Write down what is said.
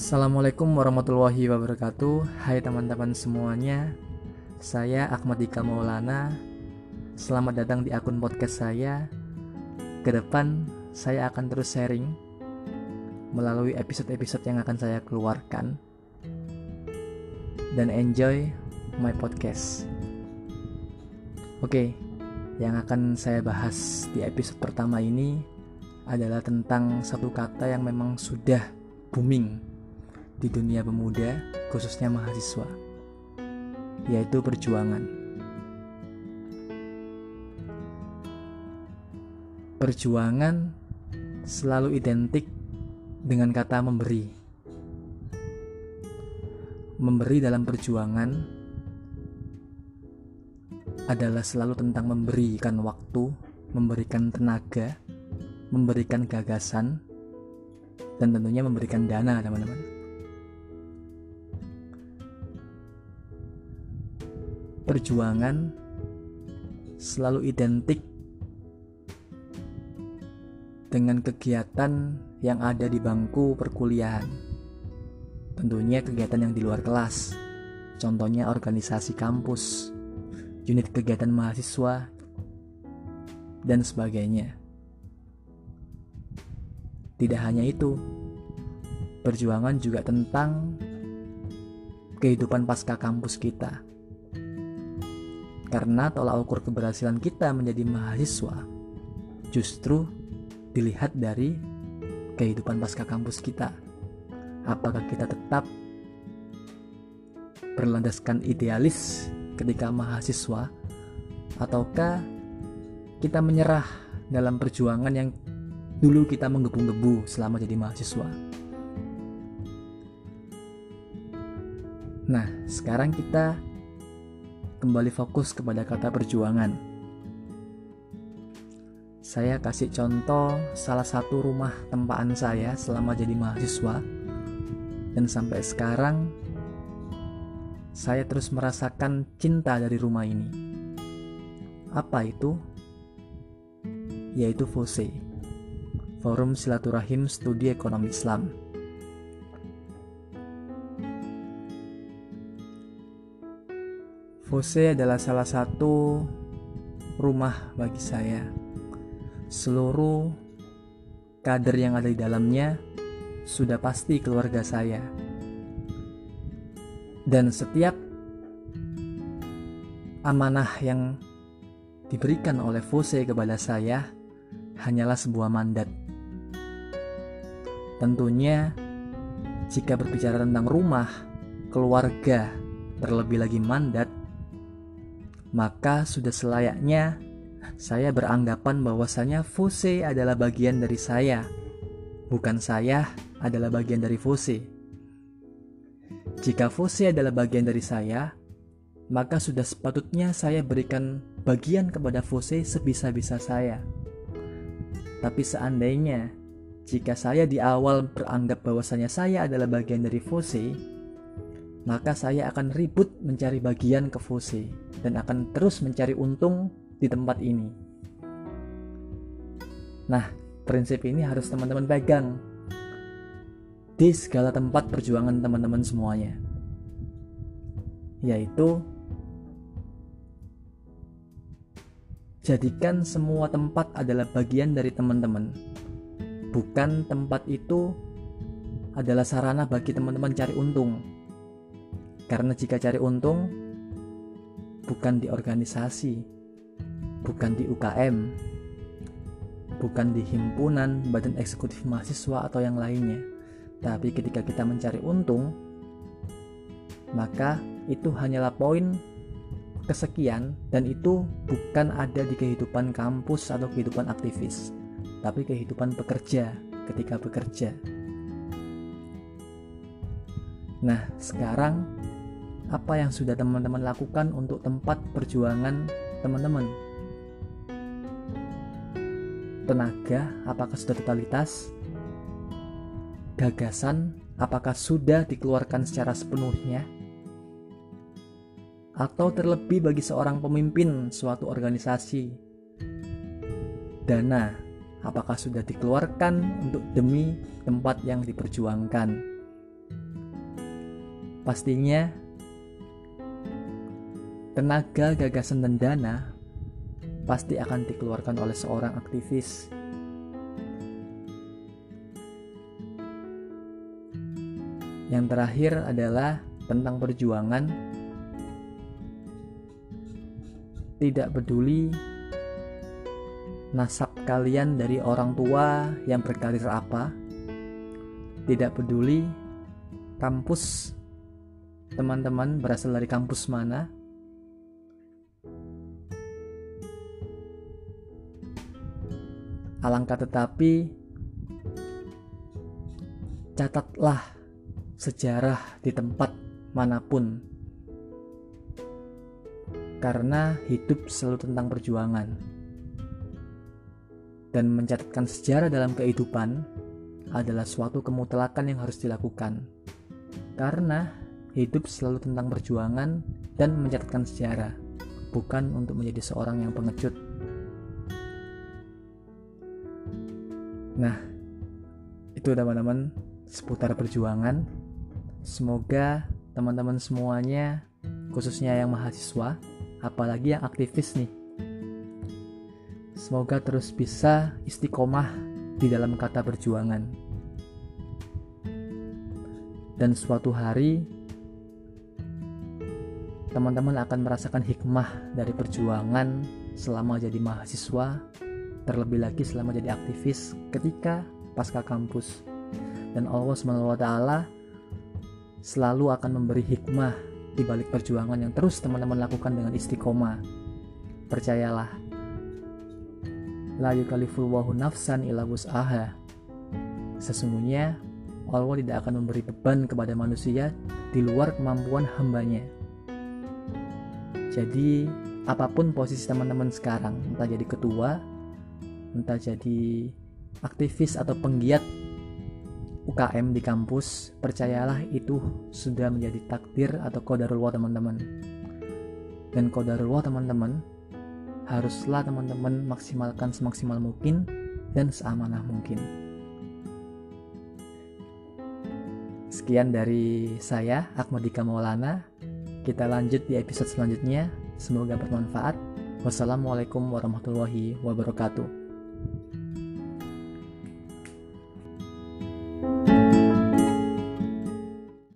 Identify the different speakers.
Speaker 1: Assalamualaikum warahmatullahi wabarakatuh. Hai teman-teman semuanya, saya Ahmad Dika Maulana. Selamat datang di akun podcast saya. Kedepan saya akan terus sharing melalui episode-episode yang akan saya keluarkan. Dan enjoy my podcast. Oke, yang akan saya bahas di episode pertama ini adalah tentang satu kata yang memang sudah booming di dunia pemuda, khususnya mahasiswa, yaitu perjuangan. Perjuangan selalu identik dengan kata memberi. Memberi dalam perjuangan adalah selalu tentang memberikan waktu, memberikan tenaga, memberikan gagasan, dan tentunya memberikan dana, teman-teman. Perjuangan selalu identik dengan kegiatan yang ada di bangku perkuliahan. Tentunya kegiatan yang di luar kelas, contohnya organisasi kampus, unit kegiatan mahasiswa, dan sebagainya. Tidak hanya itu, perjuangan juga tentang kehidupan pasca kampus kita. Karena tolak ukur keberhasilan kita menjadi mahasiswa justru dilihat dari kehidupan pasca kampus kita. Apakah kita tetap berlandaskan idealis ketika mahasiswa, ataukah kita menyerah dalam perjuangan yang dulu kita menggebu-gebu selama jadi mahasiswa. Nah, sekarang kita kembali fokus kepada kata perjuangan. Saya kasih contoh salah satu rumah tempaan saya selama jadi mahasiswa, dan sampai sekarang saya terus merasakan cinta dari rumah ini. Apa itu? Yaitu FOSE, Forum Silaturahim Studi Ekonomi Islam. FOSE adalah salah satu rumah bagi saya. Seluruh kader yang ada di dalamnya sudah pasti keluarga saya. Dan setiap amanah yang diberikan oleh FOSE kepada saya hanyalah sebuah mandat. Tentunya jika berbicara tentang rumah, keluarga, terlebih lagi mandat, maka sudah selayaknya saya beranggapan bahwasanya FOSE adalah bagian dari saya, bukan saya adalah bagian dari FOSE. Jika FOSE adalah bagian dari saya, maka sudah sepatutnya saya berikan bagian kepada FOSE sebisa-bisa saya. Tapi seandainya jika saya di awal beranggap bahwasanya saya adalah bagian dari FOSE, maka saya akan ribut mencari bagian ke FOSE dan akan terus mencari untung di tempat ini. Nah, prinsip ini harus teman-teman pegang di segala tempat perjuangan teman-teman semuanya, yaitu jadikan semua tempat adalah bagian dari teman-teman, bukan tempat itu adalah sarana bagi teman-teman cari untung. Karena jika cari untung bukan di organisasi, bukan di UKM, bukan di himpunan, badan eksekutif mahasiswa atau yang lainnya, tapi ketika kita mencari untung, maka itu hanyalah poin kesekian, dan itu bukan ada di kehidupan kampus atau kehidupan aktivis, tapi kehidupan pekerja ketika bekerja. Nah, sekarang apa yang sudah teman-teman lakukan untuk tempat perjuangan teman-teman? Tenaga, apakah sudah totalitas? Gagasan, apakah sudah dikeluarkan secara sepenuhnya? Atau terlebih bagi seorang pemimpin suatu organisasi, dana, apakah sudah dikeluarkan untuk demi tempat yang diperjuangkan? pastinya tenaga, gagasan, dan dana pasti akan dikeluarkan oleh seorang aktivis. Yang terakhir adalah tentang perjuangan. Tidak peduli nasab kalian dari orang tua yang berkarir apa, tidak peduli kampus teman-teman berasal dari kampus mana, alangkah tetapi catatlah sejarah di tempat manapun, karena hidup selalu tentang perjuangan. Dan mencatatkan sejarah dalam kehidupan adalah suatu kemutlakan yang harus dilakukan, karena hidup selalu tentang perjuangan dan mencatatkan sejarah, bukan untuk menjadi seorang yang pengecut. Nah, itu teman-teman seputar perjuangan. Semoga teman-teman semuanya, khususnya yang mahasiswa, apalagi yang aktivis nih, semoga terus bisa istiqomah di dalam kata perjuangan. Dan suatu hari teman-teman akan merasakan hikmah dari perjuangan selama jadi mahasiswa, terlebih lagi selama jadi aktivis ketika pasca kampus. Dan Allah SWT selalu akan memberi hikmah di balik perjuangan yang terus teman-teman lakukan dengan istiqomah. Percayalah, la yukallifullahu nafsan illa wus'aha. Sesungguhnya Allah tidak akan memberi beban kepada manusia di luar kemampuan hambanya. Jadi apapun posisi teman-teman sekarang, entah jadi ketua, entah jadi aktivis atau penggiat UKM di kampus, percayalah itu sudah menjadi takdir atau qadarullah teman-teman. Dan qadarullah teman-teman, haruslah teman-teman maksimalkan semaksimal mungkin dan seamanah mungkin. Sekian dari saya, Ahmadika Maulana. Kita lanjut di episode selanjutnya. Semoga bermanfaat. Wassalamualaikum warahmatullahi wabarakatuh.